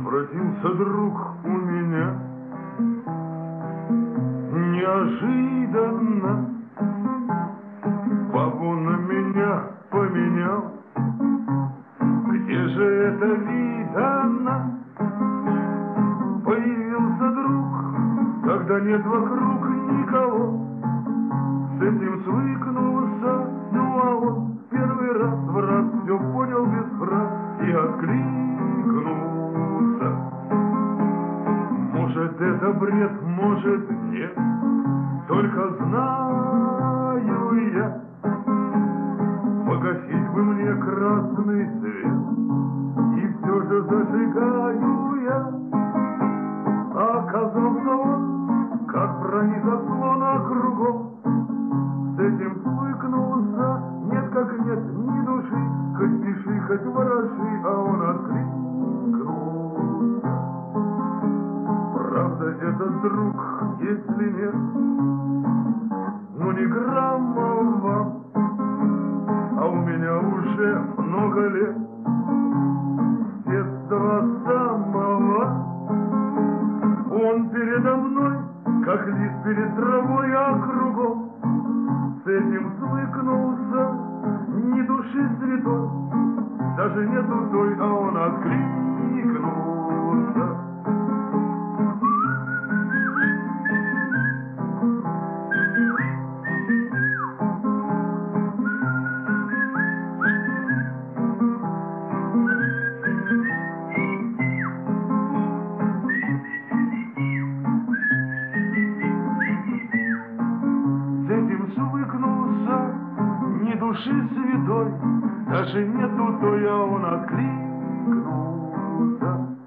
Родился друг у меня неожиданно, папу на меня поменял. Где же это видано? Появился друг, когда нет вокруг никого. С этим свыкнулся, ну а он первый раз в раз все понял без фраз и откликнулся. Может, это бред, может, нет, только знаю я, погасить бы мне красный свет, и все же зажигаю я. А оказался он, как брони заслона кругом. С этим свыкнулся, нет как нет ни души, хоть пиши, хоть ворожи, а он откликнулся. Правда, этот друг, если нет, ну ни грамма вам, а у меня уже много лет, с детства самого. Он передо мной, как лист перед травой, а кругом. С этим свыкнулся, ни души святой, даже нету той, а он откликнулся. С этим свыкнулся, ни души святой, даже нету той, а он откликнулся.